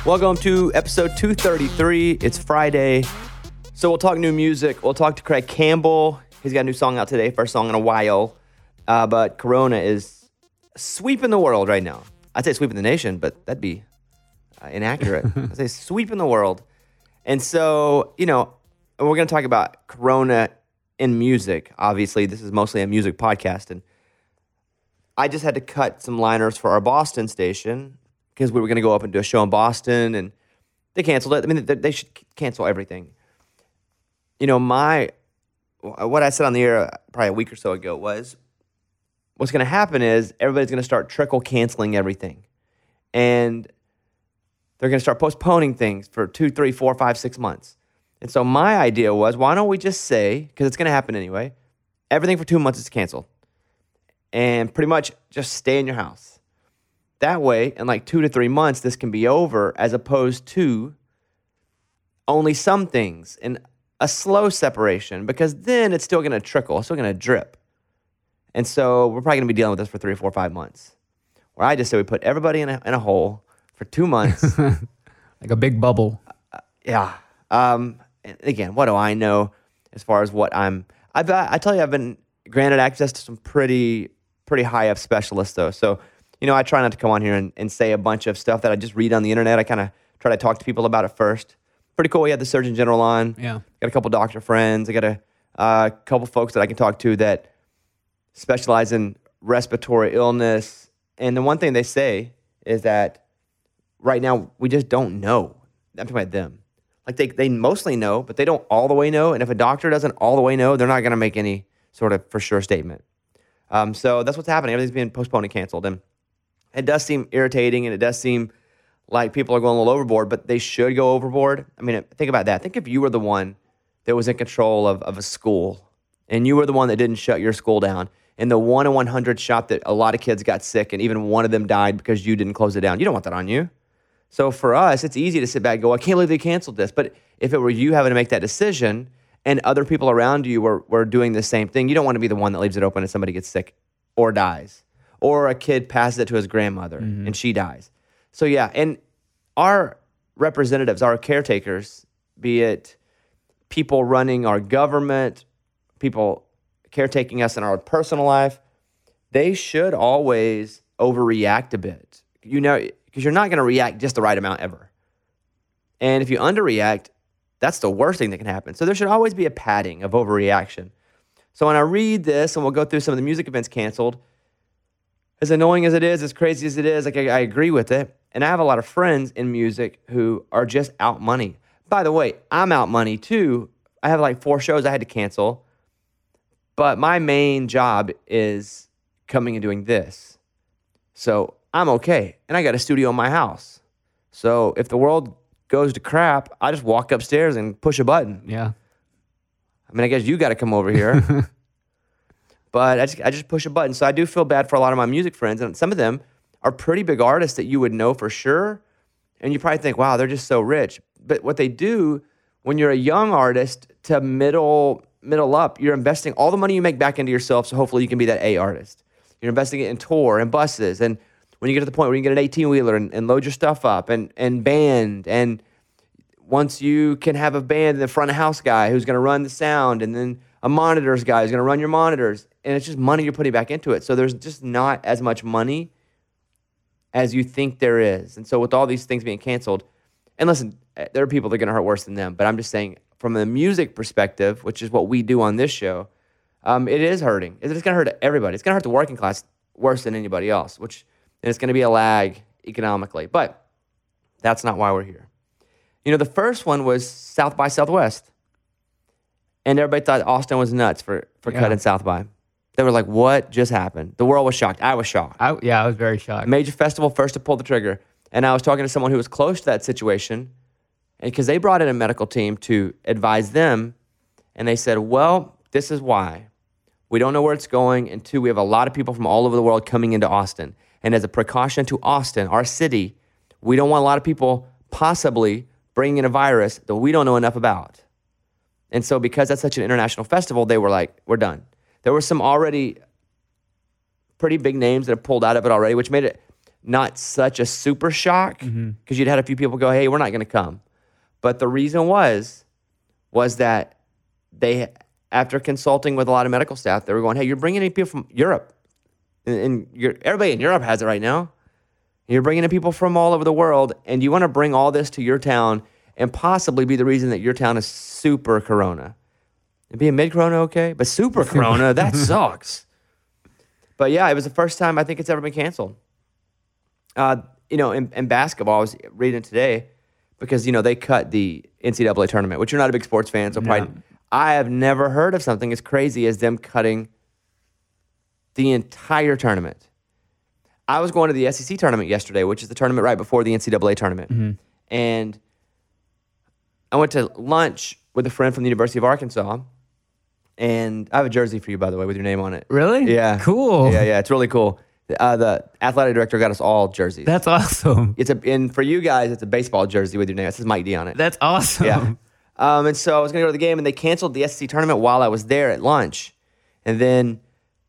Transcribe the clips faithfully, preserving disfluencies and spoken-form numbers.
Welcome to episode two thirty-three. It's Friday, so we'll talk new music. We'll talk to Craig Campbell. He's got a new song out today, first song in a while. Uh, but Corona is sweeping the world right now. I'd say sweeping the nation, but that'd be uh, inaccurate. I'd say sweeping the world. And so, you know, we're going to talk about Corona in music. Obviously, this is mostly a music podcast. And I just had to cut some liners for our Boston station because we were going to go up and do a show in Boston, and they canceled it. I mean, they, they should cancel everything. You know, my what I said on the air probably a week or so ago was, what's going to happen is everybody's going to start trickle canceling everything, and they're going to start postponing things for two, three, four, five, six months. And so my idea was, why don't we just say, because it's going to happen anyway, everything for two months is canceled, and pretty much just stay in your house. That way, in like two to three months, this can be over, as opposed to only some things and a slow separation, because then it's still going to trickle, it's still going to drip. And so we're probably going to be dealing with this for three or four or five months. Where I just say we put everybody in a, in a hole for two months. Like a big bubble. Uh, yeah. Um, and again, what do I know as far as what I'm... I've, I tell you, I've been granted access to some pretty, pretty high up specialists, though. So, you know, I try not to come on here and, and say a bunch of stuff that I just read on the internet. I kind of try to talk to people about it first. Pretty cool. We had the Surgeon General on. Yeah. Got a couple doctor friends. I got a uh, couple folks that I can talk to that specialize in respiratory illness. And the one thing they say is that right now we just don't know. I'm talking about them. Like they, they mostly know, but they don't all the way know. And if a doctor doesn't all the way know, they're not going to make any sort of for sure statement. Um, so that's what's happening. Everything's being postponed and canceled. And it does seem irritating, and it does seem like people are going a little overboard, but they should go overboard. I mean, think about that. Think if you were the one that was in control of, of a school, and you were the one that didn't shut your school down, and the one in one hundred shot that a lot of kids got sick, and even one of them died because you didn't close it down. You don't want that on you. So for us, it's easy to sit back and go, I can't believe they canceled this. But if it were you having to make that decision, and other people around you were, were doing the same thing, you don't want to be the one that leaves it open and somebody gets sick or dies. Or a kid passes it to his grandmother, mm-hmm. and she dies. So yeah, and our representatives, our caretakers, be it people running our government, people caretaking us in our personal life, they should always overreact a bit. You know, because you're not going to react just the right amount ever. And if you underreact, that's the worst thing that can happen. So there should always be a padding of overreaction. So when I read this, and we'll go through some of the music events canceled, as annoying as it is, as crazy as it is, like I, I agree with it. And I have a lot of friends in music who are just out money. By the way, I'm out money too. I have like four shows I had to cancel. But my main job is coming and doing this. So I'm okay. And I got a studio in my house. So if the world goes to crap, I just walk upstairs and push a button. Yeah. I mean, I guess you got to come over here. But I just, I just push a button. So I do feel bad for a lot of my music friends. And some of them are pretty big artists that you would know for sure. And you probably think, wow, they're just so rich. But what they do when you're a young artist to middle middle up, you're investing all the money you make back into yourself. So hopefully you can be that A artist. You're investing it in tour and buses. And when you get to the point where you can get an eighteen-wheeler and, and load your stuff up and, and band. And once you can have a band, the front of house guy who's going to run the sound, and then a monitors guy who's going to run your monitors. And it's just money you're putting back into it. So there's just not as much money as you think there is. And so with all these things being canceled, and listen, there are people that are going to hurt worse than them, but I'm just saying from a music perspective, which is what we do on this show, um, it is hurting. It's going to hurt everybody. It's going to hurt the working class worse than anybody else, which and it's going to be a lag economically. But that's not why we're here. You know, the first one was South by Southwest. And everybody thought Austin was nuts for, for yeah. cutting South by. They were like, what just happened? The world was shocked. I was shocked. I, yeah, I was very shocked. Major festival, first to pull the trigger. And I was talking to someone who was close to that situation, and because they brought in a medical team to advise them, and they said, well, this is why. We don't know where it's going, and two, we have a lot of people from all over the world coming into Austin. And as a precaution to Austin, our city, we don't want a lot of people possibly bringing in a virus that we don't know enough about. And so because that's such an international festival, they were like, we're done. There were some already pretty big names that have pulled out of it already, which made it not such a super shock because mm-hmm. you'd had a few people go, hey, we're not going to come. But the reason was, was that they, after consulting with a lot of medical staff, they were going, hey, you're bringing in people from Europe. And, and you're, everybody in Europe has it right now. You're bringing in people from all over the world, and you want to bring all this to your town and possibly be the reason that your town is super corona. And being mid-corona, okay? But super corona, that sucks. But yeah, it was the first time I think it's ever been canceled. Uh, you know, in, in basketball, I was reading today because, you know, they cut the N C double A tournament, which you're not a big sports fan, so probably... No. I have never heard of something as crazy as them cutting the entire tournament. I was going to the S E C tournament yesterday, which is the tournament right before the N C double A tournament. Mm-hmm. And I went to lunch with a friend from the University of Arkansas. And I have a jersey for you, by the way, with your name on it. Really? Yeah. Cool. Yeah, yeah, it's really cool. Uh, the athletic director got us all jerseys. That's awesome. It's a, and for you guys, it's a baseball jersey with your name. It says Mike D on it. That's awesome. Yeah. Um, and so I was going to go to the game, and they canceled the S E C tournament while I was there at lunch. And then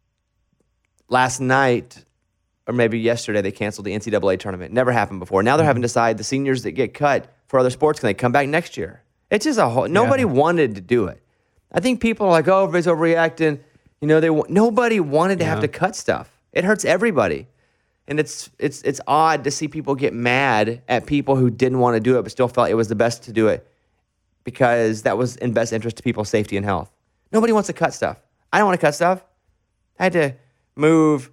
last night, or maybe yesterday, they canceled the N C double A tournament. Never happened before. Now they're having to decide the seniors that get cut for other sports, can they come back next year? It's just a whole, nobody yeah. wanted to do it. I think people are like, oh, everybody's overreacting. You know, they nobody wanted to yeah. have to cut stuff. It hurts everybody. And it's it's it's odd to see people get mad at people who didn't want to do it but still felt it was the best to do it because that was in best interest to people's safety and health. Nobody wants to cut stuff. I don't want to cut stuff. I had to move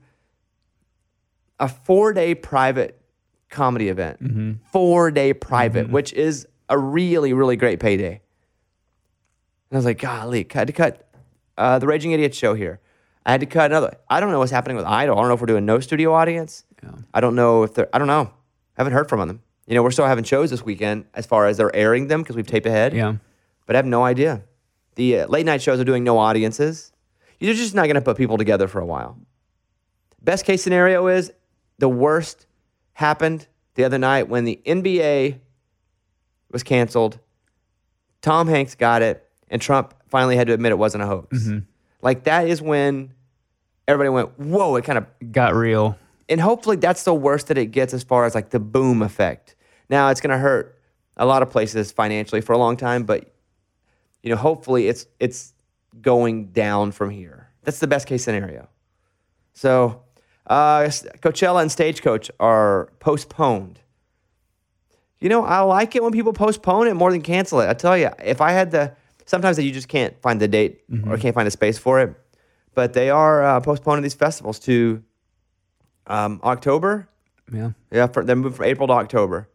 a four-day private comedy event. Mm-hmm. Four-day private, mm-hmm. which is a really, really great payday. And I was like, golly, I had to cut uh, the Raging Idiot show here. I had to cut another. I don't know what's happening with Idol. I don't know if we're doing no studio audience. Yeah. I don't know if they're, I don't know. I haven't heard from them. You know, we're still having shows this weekend as far as they're airing them because we've taped ahead. Yeah. But I have no idea. The uh, late night shows are doing no audiences. You're just not going to put people together for a while. Best case scenario is the worst happened the other night when the N B A was canceled. Tom Hanks got it, and Trump finally had to admit it wasn't a hoax. Mm-hmm. Like, that is when everybody went, whoa, it kind of got real. And hopefully that's the worst that it gets as far as like the boom effect. Now, it's going to hurt a lot of places financially for a long time, but you know, hopefully it's it's going down from here. That's the best case scenario. So, uh, Coachella and Stagecoach are postponed. You know, I like it when people postpone it more than cancel it. I tell you, if I had the, sometimes you just can't find the date mm-hmm. or can't find a space for it, but they are uh, postponing these festivals to um, October. Yeah, yeah, for, they're moving from April to October.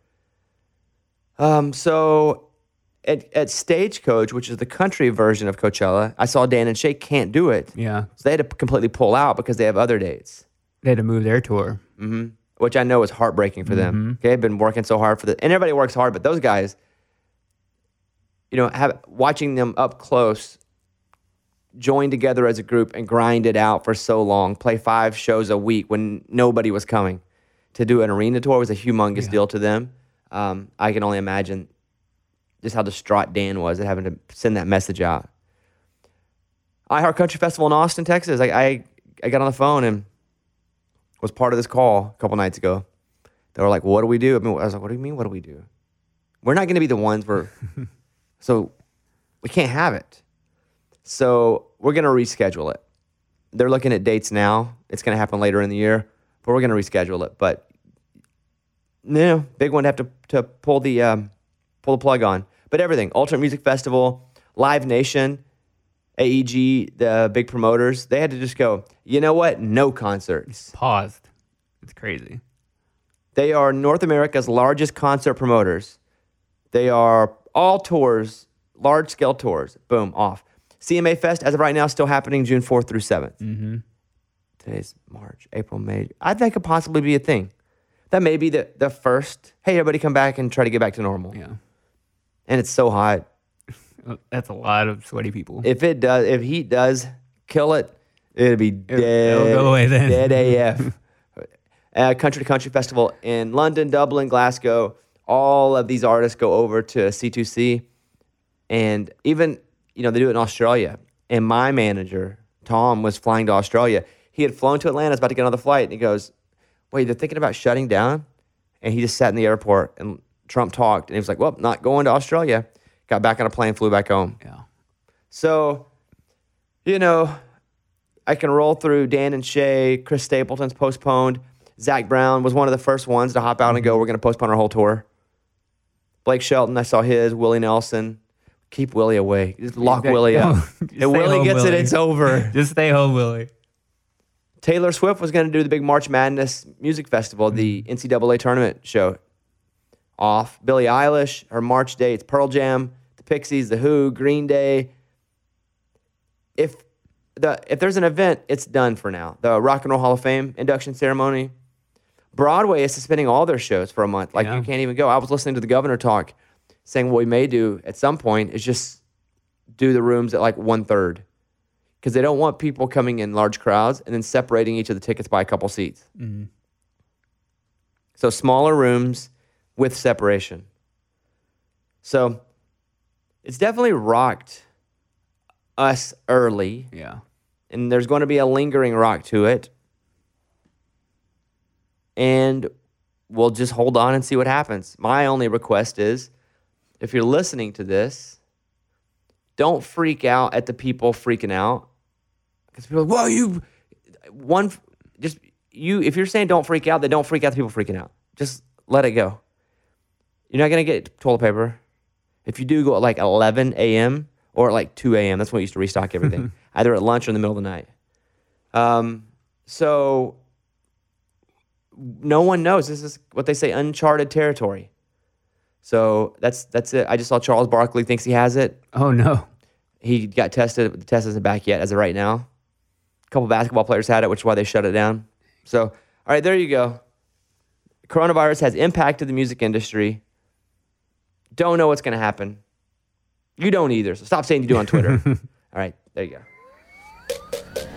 Um, so at, at Stagecoach, which is the country version of Coachella, I saw Dan and Shay can't do it. Yeah, so they had to completely pull out because they have other dates. They had to move their tour. Mm-hmm. Which I know is heartbreaking for them. Mm-hmm. Okay, they've been working so hard for the, and everybody works hard, but those guys, you know, have watching them up close, join together as a group and grind it out for so long, play five shows a week when nobody was coming. To do an arena tour was a humongous yeah. deal to them. Um, I can only imagine just how distraught Dan was at having to send that message out. iHeart Country Festival in Austin, Texas. I, I I got on the phone and was part of this call a couple nights ago. They were like, well, what do we do? I, mean, I was like, what do you mean, what do we do? We're not going to be the ones where, so we can't have it. So we're going to reschedule it. They're looking at dates now. It's going to happen later in the year, but we're going to reschedule it. But, you know, big one to have to, to pull the um, pull the plug on. But everything, Ultimate Music Festival, Live Nation, A E G, the big promoters, they had to just go, you know what? No concerts. Paused. It's crazy. They are North America's largest concert promoters. They are all tours, large-scale tours. Boom, off. C M A Fest, as of right now, still happening June fourth through seventh. Mm-hmm. Today's March, April, May. I think it could possibly be a thing. That may be the, the first, hey, everybody come back and try to get back to normal. Yeah. And it's so hot. That's a lot of sweaty people. If it does, if heat does kill it, it'll be dead. It'll go away then. Dead A F. uh, Country to Country Festival in London, Dublin, Glasgow. All of these artists go over to C two C, and even you know they do it in Australia. And my manager Tom was flying to Australia. He had flown to Atlanta, was about to get another flight, and he goes, wait, they're thinking about shutting down? And he just sat in the airport and Trump talked and he was like, well, not going to Australia. Got back on a plane, flew back home. Yeah. So, you know, I can roll through Dan and Shay. Chris Stapleton's postponed. Zach Brown was one of the first ones to hop out and go, we're going to postpone our whole tour. Blake Shelton, I saw his. Willie Nelson. Keep Willie away. Just lock Yeah, Willie no, up. just If stay Willie home, gets it, Willie. it's over. Just stay home, Willie. Taylor Swift was going to do the big March Madness Music Festival, the N C double A tournament show. Off. Billie Eilish, her March dates, Pearl Jam, the Pixies, the Who, Green Day. If the if there's an event, it's done for now. The Rock and Roll Hall of Fame induction ceremony. Broadway is suspending all their shows for a month. Like, Yeah. you can't even go. I was listening to the governor talk, saying what we may do at some point is just do the rooms at like one third. Because they don't want people coming in large crowds and then separating each of the tickets by a couple seats. Mm. So smaller rooms with separation. So it's definitely rocked us early, Yeah. and there's going to be a lingering rock to it. And we'll just hold on and see what happens. My only request is, if you're listening to this, don't freak out at the people freaking out. Because people are like, well, you, one, just, you, if you're saying don't freak out, then don't freak out the people freaking out. Just let it go. You're not going to get toilet paper. If you do, go at like eleven a.m. or at like two a.m. That's when we used to restock everything, either at lunch or in the middle of the night. Um, so no one knows. This is what they say, uncharted territory. So that's that's it. I just saw Charles Barkley thinks he has it. Oh, no. He got tested. The test isn't back yet as of right now. A couple basketball players had it, which is why they shut it down. So, all right, there you go. Coronavirus has impacted the music industry. Don't know what's going to happen. You don't either, so stop saying you do on Twitter. All right, there you go.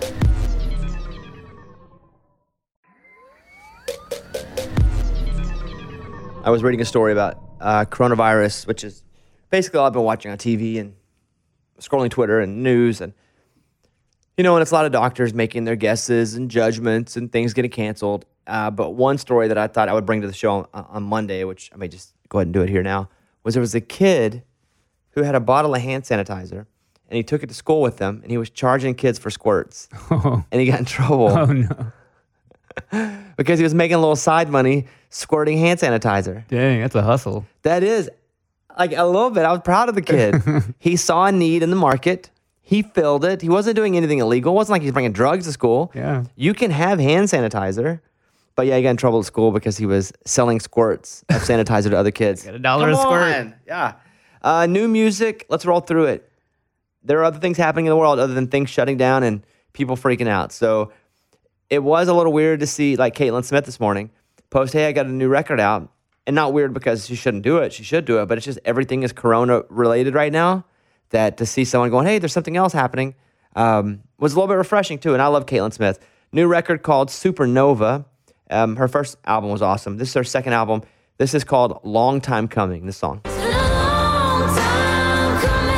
I was reading a story about uh, coronavirus, which is basically all I've been watching on T V and scrolling Twitter and news. And, you know, and it's a lot of doctors making their guesses and judgments and things getting canceled. Uh, but one story that I thought I would bring to the show on, on Monday, which I may just go ahead and do it here now, was there was a kid who had a bottle of hand sanitizer, and he took it to school with him, and he was charging kids for squirts. Oh, And he got in trouble oh no. because he was making a little side money squirting hand sanitizer. Dang, that's a hustle. That is, like, a little bit. I was proud of the kid. He saw a need in the market. He filled it. He wasn't doing anything illegal. It wasn't like he's bringing drugs to school. Yeah. You can have hand sanitizer. But yeah, he got in trouble at school because he was selling squirts of sanitizer to other kids. Got a dollar Come a squirt. on. Yeah. Uh, new music. Let's roll through it. There are other things happening in the world other than things shutting down and people freaking out. So it was a little weird to see, like, Caitlin Smith this morning post, hey, I got a new record out. And not weird because she shouldn't do it. She should do it. But it's just everything is Corona related right now, that to see someone going, hey, there's something else happening, um, was a little bit refreshing too. And I love Caitlin Smith. New record called Supernova. Um, her first album was awesome. This is her second album. This is called Long Time Coming, this song. It's been a long time coming.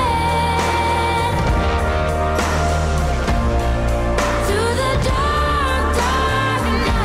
Through the dark, dark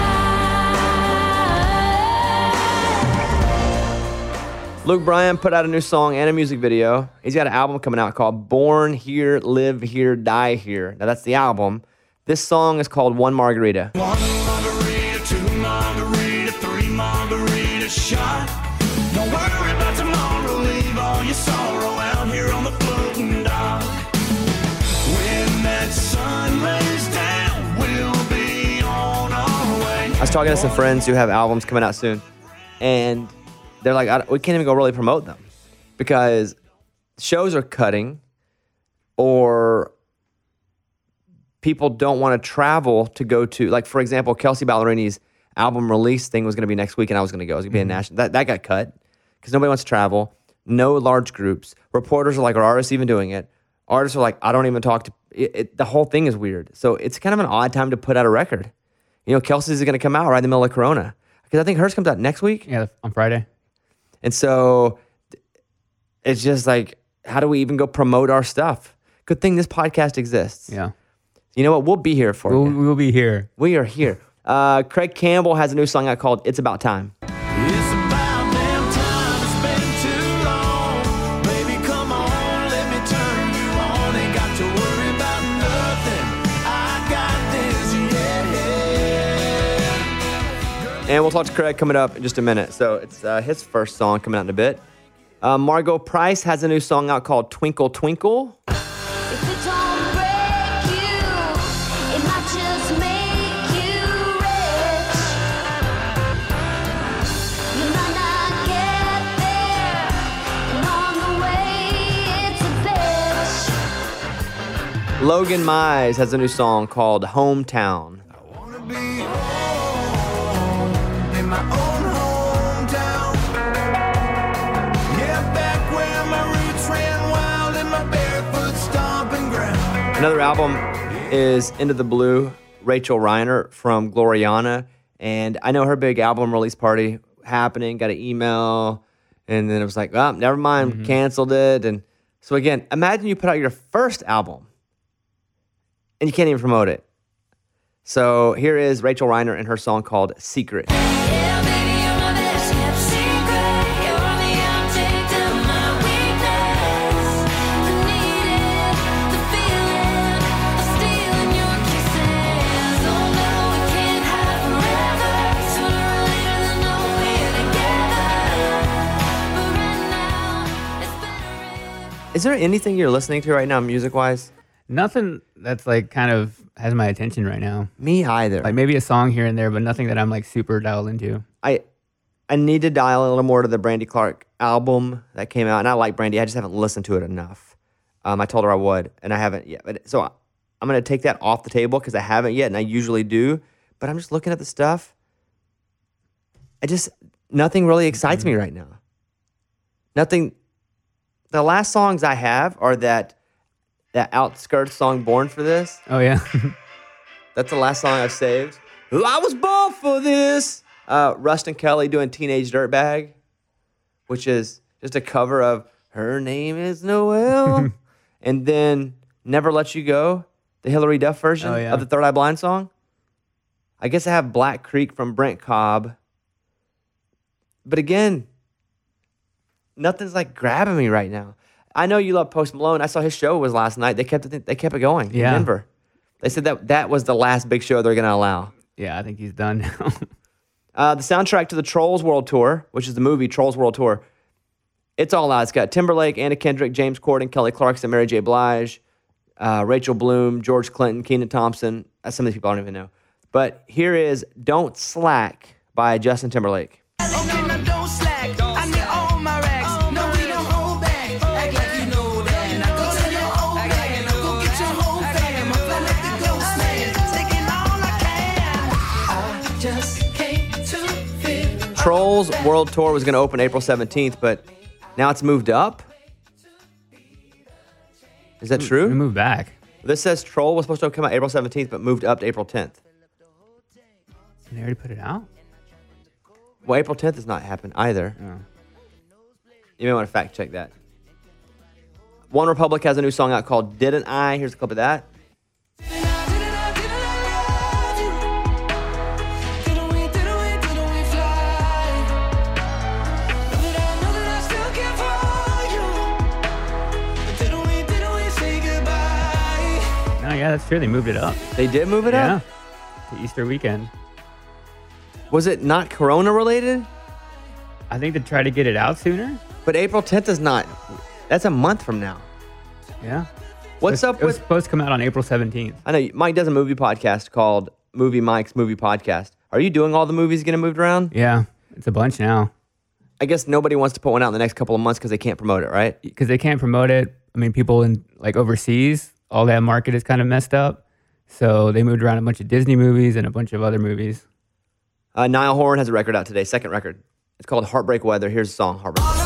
night. Luke Bryan put out a new song and a music video. He's got an album coming out called Born Here, Live Here, Die Here. Now that's the album. This song is called One Margarita. One margarita, two margarita, three margarita shot. Don't worry about tomorrow, leave all your sorrow out here on the floating dock. When that sun lays down, we'll be on our way. I was talking to some friends who have albums coming out soon, and they're like, I, we can't even go really promote them because shows are cutting, or people don't want to travel to go to, like, for example, Kelsey Ballerini's album release thing was going to be next week, and I was going to go. It was going to be a national. That, that got cut because nobody wants to travel. No large groups. Reporters are like, are artists even doing it? Artists are like, I don't even talk to. It, it, the whole thing is weird. So it's kind of an odd time to put out a record. You know, Kelsey's is going to come out right in the middle of Corona because I think hers comes out next week. Yeah, on Friday. And so it's just like, how do we even go promote our stuff? Good thing this podcast exists. Yeah. You know what? We'll be here for We'll, you. we'll be here. We are here. Uh, Craig Campbell has a new song out called It's About Time. It's about damn time. It's been too long. Baby, come on, let me turn you on. Ain't got to worry about nothing. I got this, yeah. And we'll talk to Craig coming up in just a minute. So it's uh, his first song coming out in a bit. Uh, Margot Price has a new song out called Twinkle Twinkle. If it don't break you, it might just make you rich. You might not get there, and on the way, it's a bitch. Logan Mize has a new song called Hometown. I wanna be home in my own hometown. Yeah, back where my roots ran wild in my barefoot stomping ground. Another album is Into the Blue, Rachel Reiner from Gloriana. And I know her big album release party happening, got an email, and then it was like, oh, never mind, canceled it. And so again, imagine you put out your first album and you can't even promote it. So here is Rachel Reiner and her song called Secret. Yeah, baby, you're my best kept secret. You're the object of my weakness. The needed, the feeling of stealing your kisses. Oh no, we can't have forever. Sooner or later, they'll know we're together. But right now, it's better if Is there anything you're listening to right now, music-wise? Nothing that's like kind of has my attention right now. Me either. Like maybe a song here and there, but nothing that I'm like super dialed into. I I need to dial a little more to the Brandy Clark album that came out, and I like Brandy. I just haven't listened to it enough. Um, I told her I would, and I haven't yet. But so I, I'm gonna take that off the table because I haven't yet, and I usually do. But I'm just looking at the stuff. I just nothing really excites me right now. Nothing. The last songs I have are that that Outskirts song, "Born for This." Oh yeah. That's the last song I've saved. I was born for this. Uh, Rustin Kelly doing Teenage Dirtbag, which is just a cover of Her Name is Noelle. And then Never Let You Go, the Hillary Duff version Oh, yeah. of the Third Eye Blind song. I guess I have Black Creek from Brent Cobb. But again, nothing's like grabbing me right now. I know you love Post Malone. I saw his show was last night. They kept it. They kept it going Yeah. in Denver. They said that that was the last big show they're going to allow. Yeah, I think he's done now. Uh, the soundtrack to the Trolls World Tour, which is the movie Trolls World Tour, it's all out. It's got Timberlake, Anna Kendrick, James Corden, Kelly Clarkson, Mary J. Blige, uh, Rachel Bloom, George Clinton, Kenan Thompson. Uh, some of these people I don't even know. But here is Don't Slack by Justin Timberlake. Okay, now don't slack. I need all my racks. No, we don't hold back. Act like you know that. Now go to your old bag and go get your whole fam. I'm flying like the ghost man, taking all I can. I just came to feel. Trolls World Tour was going to open April seventeenth, but now it's moved up. Is that We true? moved back. This says Troll was supposed to come out April seventeenth, but moved up to April tenth. They already put it out? Well, April tenth has not happened either. Oh. You may want to fact check that. One Republic has a new song out called Didn't I? Here's a clip of that. No, yeah, that's true. They moved it up. They did move it Yeah. up? To Easter weekend. Was it not Corona related? I think they tried to get it out sooner. But April tenth is not. That's a month from now. Yeah. What's it was, up It was with... supposed to come out on April seventeenth. I know Mike does a movie podcast called Movie Mike's Movie Podcast. Are you doing all the movies getting moved around? Yeah. It's a bunch now. I guess nobody wants to put one out in the next couple of months because they can't promote it, right? Because they can't promote it. I mean, people in like overseas, all that market is kind of messed up. So they moved around a bunch of Disney movies and a bunch of other movies. Uh, Niall Horan has a record out today, second record. It's called Heartbreak Weather. Here's the song, Heartbreak Weather.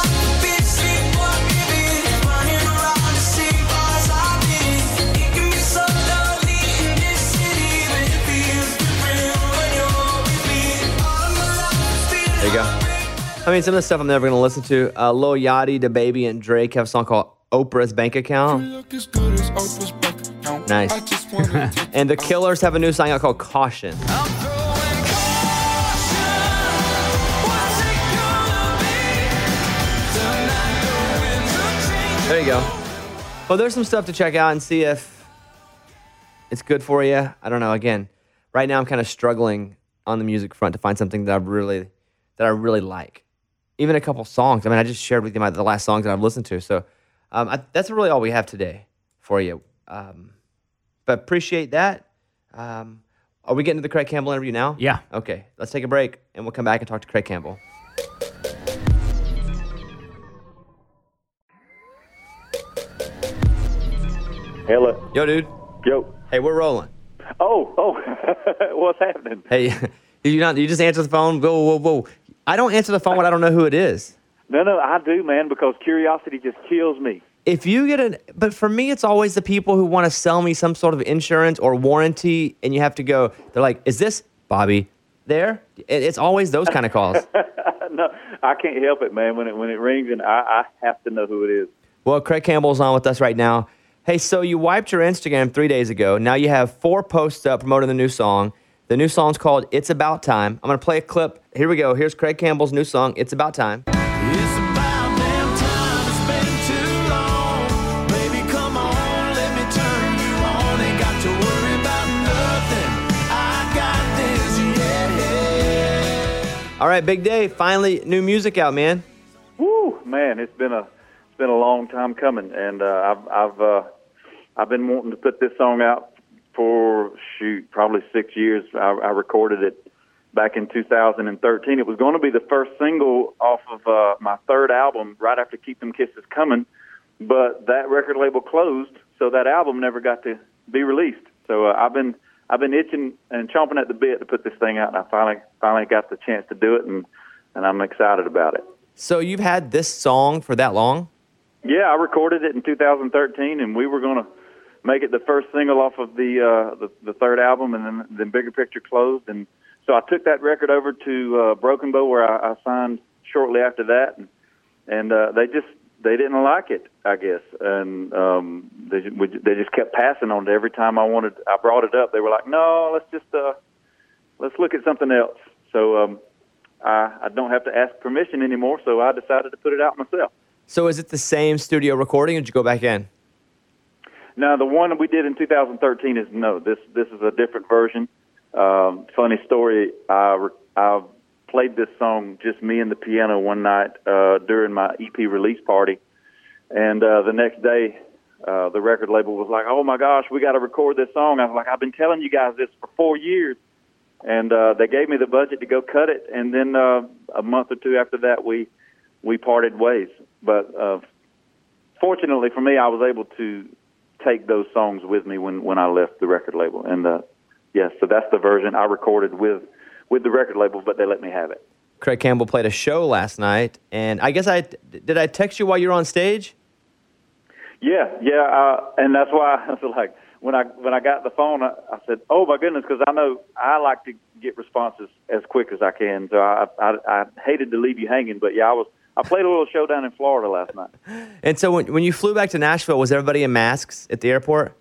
There you go. I mean, some of the stuff I'm never going to listen to. Uh, Lil Yachty, DaBaby, and Drake have a song called Oprah's Bank Account. Nice. And the Killers have a new song out called Caution. I'm There you go. Well, there's some stuff to check out and see if it's good for you. I don't know. Again, right now I'm kind of struggling on the music front to find something that I really that I really like. Even a couple songs. I mean, I just shared with you my, the last songs that I've listened to. So um, I, that's really all we have today for you. Um, but appreciate that. Um, are we getting to the Craig Campbell interview now? Yeah. Okay. Let's take a break and we'll come back and talk to Craig Campbell. Hello. Yo, dude. Yo. Hey, we're rolling. Oh, oh. What's happening? Hey, did you not? You just answer the phone. Whoa, whoa, whoa! I don't answer the phone when I don't know who it is. No, no, I do, man, because curiosity just kills me. If you get an, but for me, it's always the people who want to sell me some sort of insurance or warranty, and you have to go. They're like, "Is this Bobby there?" It, it's always those kind of calls. No, I can't help it, man. When it when it rings, and I, I have to know who it is. Well, Craig Campbell's on with us right now. Hey, so you wiped your Instagram three days ago. Now you have four posts up promoting the new song. The new song's called It's About Time. I'm going to play a clip. Here we go. Here's Craig Campbell's new song, It's About Time. It's about damn time, it's been too long. Baby, come on, let me turn you on. Ain't got to worry about nothing. I got this, yeah. All right, big day. Finally, new music out, man. Woo, man, it's been a it's been a long time coming, and uh, I've I've uh, I've been wanting to put this song out for shoot probably six years. I, I recorded it back in two thousand thirteen. It was going to be the first single off of uh, my third album, right after Keep Them Kisses Coming, but that record label closed, so that album never got to be released. So uh, I've been I've been itching and chomping at the bit to put this thing out, and I finally finally got the chance to do it, and and I'm excited about it. So you've had this song for that long? Yeah, I recorded it in two thousand thirteen, and we were going to make it the first single off of the, uh, the the third album, and then then Bigger Picture closed. And so I took that record over to uh, Broken Bow, where I, I signed shortly after that, and and uh, they just they didn't like it, I guess, and um, they we, they just kept passing on it every time I wanted. I brought it up. They were like, "No, let's just uh, let's look at something else." So um, I, I don't have to ask permission anymore. So I decided to put it out myself. So is it the same studio recording, or did you go back in? No, the one we did in two thousand thirteen is no. This this is a different version. Um, funny story. I re- I played this song just me and the piano one night uh, during my E P release party, and uh, the next day, uh, the record label was like, "Oh my gosh, we got to record this song." I was like, "I've been telling you guys this for four years," and uh, they gave me the budget to go cut it. And then uh, a month or two after that, we we parted ways. But uh, fortunately for me, I was able to take those songs with me when, when I left the record label. And, uh, yeah, so that's the version I recorded with, with the record label, but they let me have it. Craig Campbell played a show last night, and I guess I did I text you while you were on stage? Yeah, yeah, uh, and that's why I was like, when I when I got the phone, I, I said, "Oh my goodness," because I know I like to get responses as quick as I can. So I, I I hated to leave you hanging, but yeah, I was I played a little show down in Florida last night. And so when when you flew back to Nashville, was everybody in masks at the airport?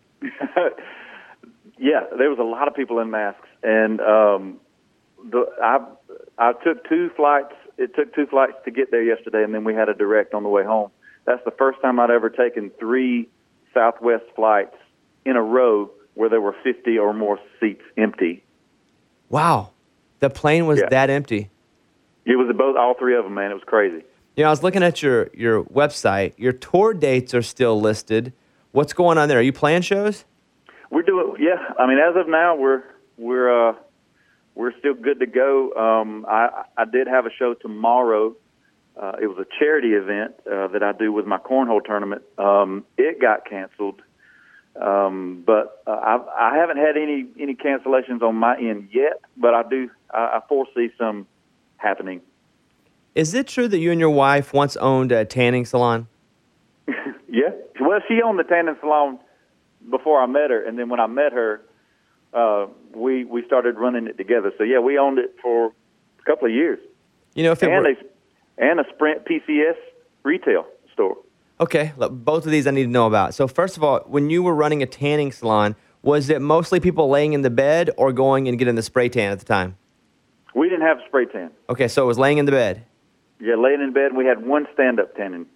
Yeah, there was a lot of people in masks, and um, the I I took two flights. It took two flights to get there yesterday, and then we had a direct on the way home. That's the first time I'd ever taken three Southwest flights in a row where there were fifty or more seats empty. Wow, the plane was Yeah. that empty. It was both, all three of them, man. It was crazy. You know, I was looking at your your website. Your tour dates are still listed. What's going on there? Are you playing shows? We're doing, yeah. I mean, as of now, we're we're uh, we're still good to go. Um, I I did have a show tomorrow. Uh, it was a charity event uh, that I do with my cornhole tournament. Um, it got canceled, um, but uh, I I haven't had any any cancellations on my end yet. But I do I, I foresee some happening. Is it true that you and your wife once owned a tanning salon? Yeah. Well, she owned the tanning salon before I met her, and then when I met her, uh, we we started running it together. So yeah, we owned it for a couple of years, You know, if it and were, a and a Sprint P C S retail store. okay, look, both of these I need to know about. So first of all, when you were running a tanning salon, was it mostly people laying in the bed or going and getting the spray tan at the time? We didn't have a spray tan. Okay, so it was laying in the bed. Yeah, laying in bed, and we had one stand-up tanning bed.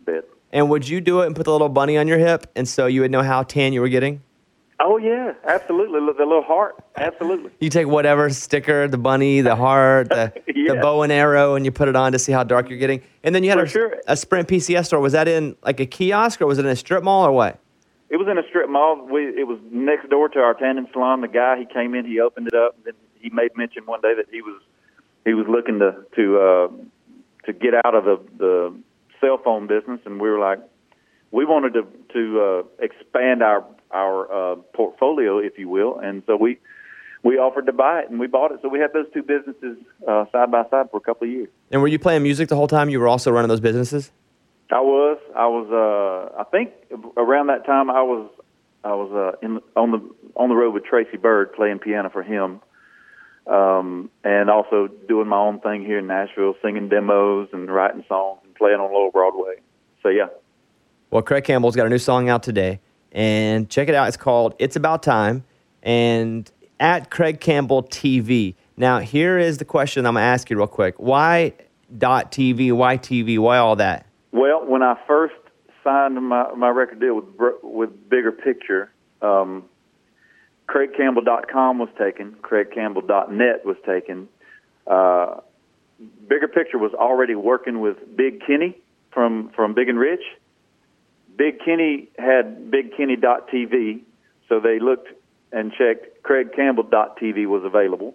And would you do it and put the little bunny on your hip, and so you would know how tan you were getting? Oh yeah, absolutely. The little heart, absolutely. You take whatever sticker, the bunny, the heart, the, Yeah. the bow and arrow, and you put it on to see how dark you're getting. And then you had For a, sure. a Sprint P C S store. Was that in like a kiosk, or was it in a strip mall, or what? It was in a strip mall. We it was next door to our tanning salon. The guy, he came in, he opened it up, and he made mention one day that he was he was looking to to uh, to get out of the the cell phone business, and we were like, we wanted to to uh, expand our our uh, portfolio, if you will, and so we we offered to buy it, and we bought it. So we had those two businesses uh, side by side for a couple of years. And were you playing music the whole time you were also running those businesses? I was, I was, uh, I think around that time I was, I was uh, in on the on the road with Tracy Bird playing piano for him, um, and also doing my own thing here in Nashville, singing demos and writing songs and playing on Lower Broadway. So yeah. Well, Craig Campbell's got a new song out today, and check it out. It's called "It's About Time," and at Craig Campbell T V. Now, here is the question I'm gonna ask you real quick: Why dot T V? Why T V? Why all that? Well, when I first signed my, my record deal with Br- with Bigger Picture, um, Craig Campbell dot com was taken. Craig Campbell dot net was taken. Uh, Bigger Picture was already working with Big Kenny from, from Big and Rich. Big Kenny had Big Kenny dot T V, so they looked and checked Craig Campbell dot T V was available.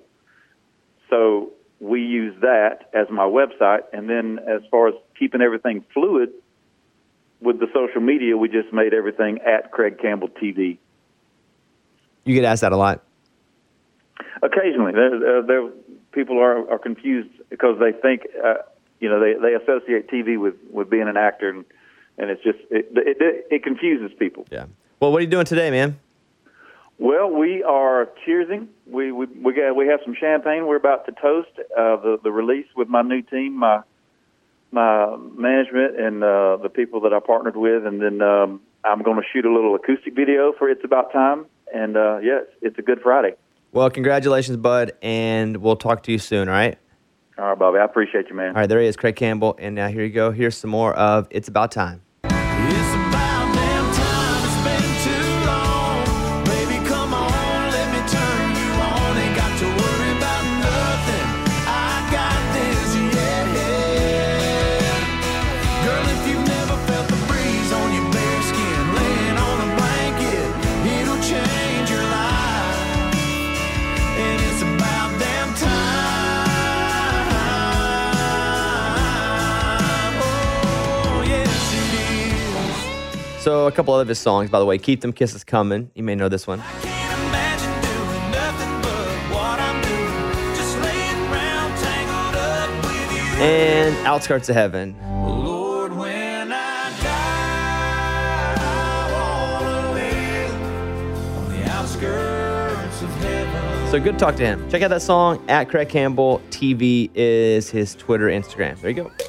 So we used that as my website, and then as far as keeping everything fluid with the social media, we just made everything at Craig Campbell T V. You get asked that a lot. Occasionally, there, uh, there people are, are confused because they think, uh, you know, they, they associate T V with, with being an actor, and, and it's just it, it it confuses people. Yeah. Well, what are you doing today, man? Well, we are cheersing. We we we got we have some champagne. We're about to toast uh, the the release with my new team, my my management, and uh, the people that I partnered with, and then um, I'm going to shoot a little acoustic video for "It's About Time." And uh, yes, it's a Good Friday. Well, congratulations, bud, and we'll talk to you soon. All right. All right, Bobby. I appreciate you, man. All right. There he is, Craig Campbell, and now here you go. Here's some more of "It's About Time." It's about damn time, it's been too long. Baby, come on, let me turn you on. Ain't got to worry about nothing. I got this, yeah. Girl, if you've never felt the breeze on your bare skin, laying on a blanket, it'll change your life. And it's about damn time. Oh, yes, it is. So a couple of his songs, by the way, "Keep Them Kisses Coming." You may know this one. Can't imagine doing nothing but what I'm doing. Just laying around tangled up with you. And "Outskirts of Heaven." Lord, when I die, I wanna live on the outskirts of heaven. So good to talk to him. Check out that song. At Craig Campbell T V is his Twitter, Instagram. There you go.